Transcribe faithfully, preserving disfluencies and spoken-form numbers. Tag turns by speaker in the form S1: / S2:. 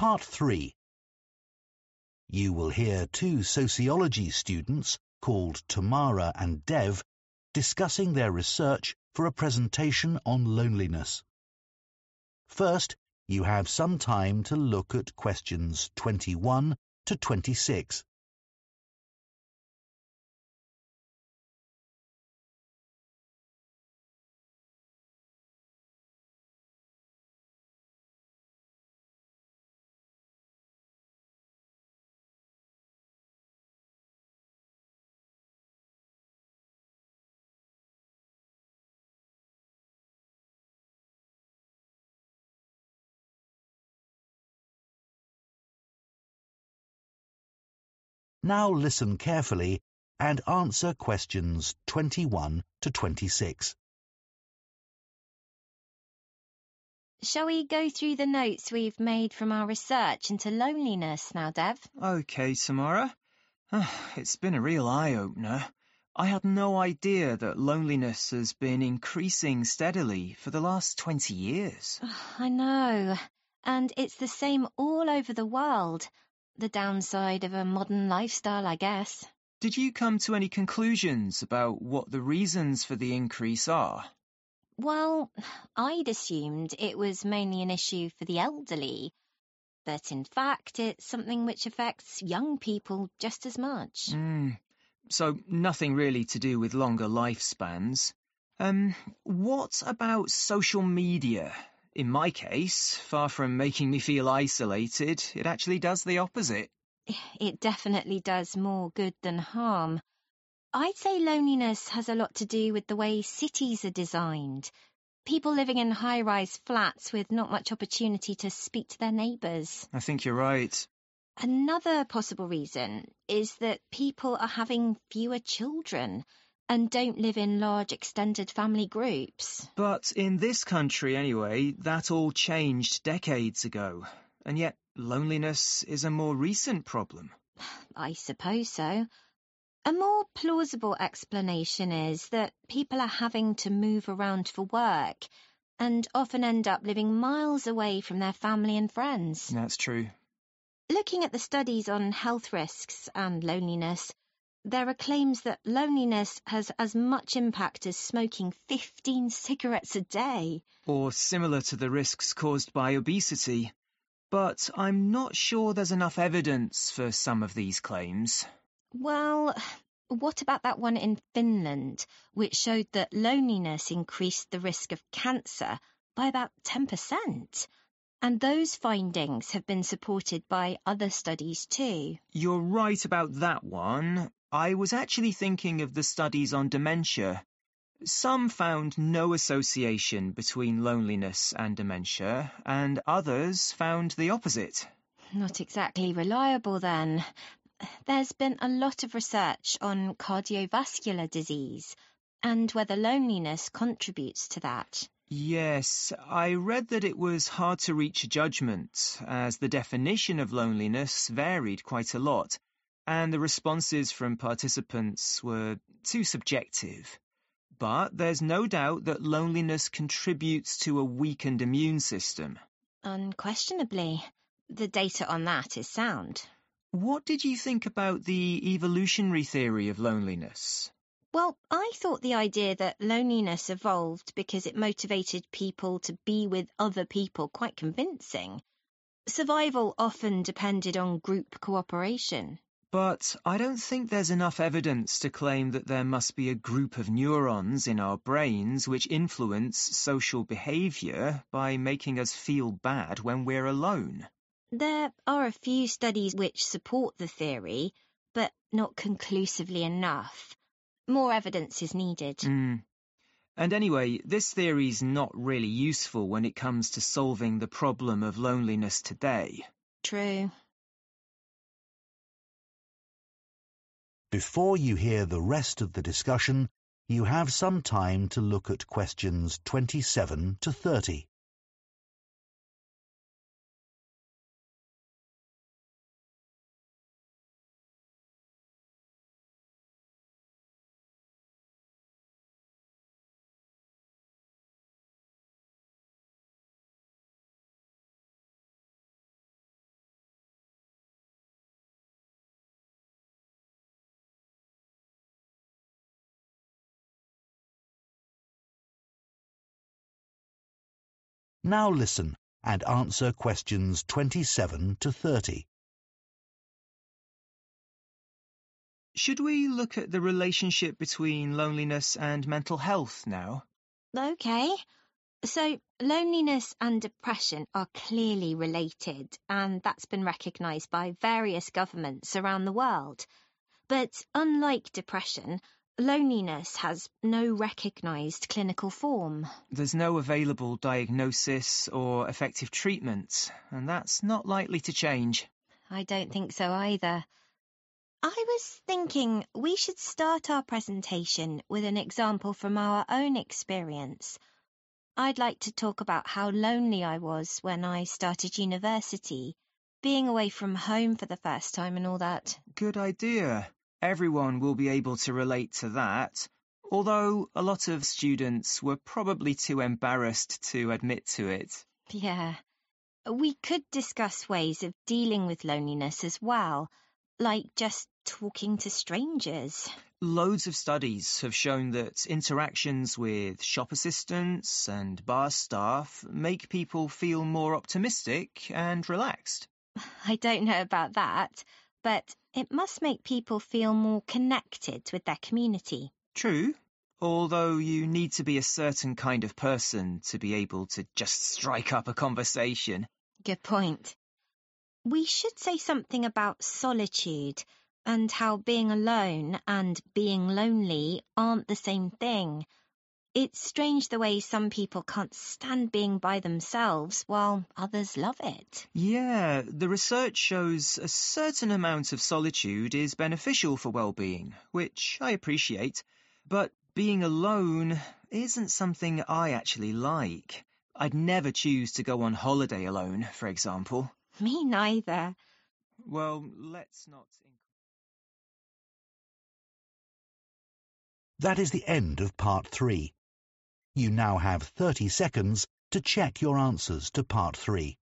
S1: Part three. You will hear two sociology students called Tamara and Dev discussing their research for a presentation on loneliness. First, you have some time to look at questions twenty-one to twenty-six. Now listen carefully and answer questions twenty-one to twenty-six.
S2: Shall we go through the notes we've made from our research into loneliness now, Dev?
S3: OK, Samara. It's been a real eye-opener. I had no idea that loneliness has been increasing steadily for the last twenty years.
S2: I know. And it's the same all over the world. The downside of a modern lifestyle, I guess.
S3: Did you come to any conclusions about what the reasons for the increase are?
S2: Well, I'd assumed it was mainly an issue for the elderly, but in fact it's something which affects young people just as much.
S3: Mm, so nothing really to do with longer lifespans. Um, what about social media? In my case, far from making me feel isolated, it actually does the opposite.
S2: It definitely does more good than harm. I'd say loneliness has a lot to do with the way cities are designed. People living in high-rise flats with not much opportunity to speak to their neighbours.
S3: I think you're right.
S2: Another possible reason is that people are having fewer children and don't live in large extended family groups.
S3: But in this country anyway, that all changed decades ago. And yet loneliness is a more recent problem.
S2: I suppose so. A more plausible explanation is that people are having to move around for work and often end up living miles away from their family and friends.
S3: That's true.
S2: Looking at the studies on health risks and loneliness, there are claims that loneliness has as much impact as smoking fifteen cigarettes a day.
S3: Or similar to the risks caused by obesity. But I'm not sure there's enough evidence for some of these claims.
S2: Well, what about that one in Finland, which showed that loneliness increased the risk of cancer by about ten percent? And those findings have been supported by other studies too.
S3: You're right about that one. I was actually thinking of the studies on dementia. Some found no association between loneliness and dementia, and others found the opposite.
S2: Not exactly reliable then. There's been a lot of research on cardiovascular disease and whether loneliness contributes to that.
S3: Yes, I read that it was hard to reach a judgment, as the definition of loneliness varied quite a lot, and the responses from participants were too subjective. But there's no doubt that loneliness contributes to a weakened immune system.
S2: Unquestionably. The data on that is sound.
S3: What did you think about the evolutionary theory of loneliness?
S2: Well, I thought the idea that loneliness evolved because it motivated people to be with other people quite convincing. Survival often depended on group cooperation.
S3: But I don't think there's enough evidence to claim that there must be a group of neurons in our brains which influence social behaviour by making us feel bad when we're alone.
S2: There are a few studies which support the theory, but not conclusively enough. More evidence is needed.
S3: Mm. And anyway, this theory's not really useful when it comes to solving the problem of loneliness today.
S2: True.
S1: Before you hear the rest of the discussion, you have some time to look at questions twenty-seven to thirty. Now listen and answer questions twenty-seven to thirty.
S3: Should we look at the relationship between loneliness and mental health now?
S2: OK. So, loneliness and depression are clearly related, and that's been recognised by various governments around the world. But unlike depression, loneliness has no recognised clinical form.
S3: There's no available diagnosis or effective treatment, and that's not likely to change.
S2: I don't think so either. I was thinking we should start our presentation with an example from our own experience. I'd like to talk about how lonely I was when I started university, being away from home for the first time and all that.
S3: Good idea. Everyone will be able to relate to that, although a lot of students were probably too embarrassed to admit to it.
S2: Yeah. We could discuss ways of dealing with loneliness as well, like just talking to strangers.
S3: Loads of studies have shown that interactions with shop assistants and bar staff make people feel more optimistic and relaxed.
S2: I don't know about that, but it must make people feel more connected with their community.
S3: True, although you need to be a certain kind of person to be able to just strike up a conversation.
S2: Good point. We should say something about solitude and how being alone and being lonely aren't the same thing. It's strange the way some people can't stand being by themselves while others love it.
S3: Yeah, the research shows a certain amount of solitude is beneficial for well-being, which I appreciate, but being alone isn't something I actually like. I'd never choose to go on holiday alone, for example.
S2: Me neither.
S3: Well, let's not...
S1: That is the end of part three. You now have thirty seconds to check your answers to part three.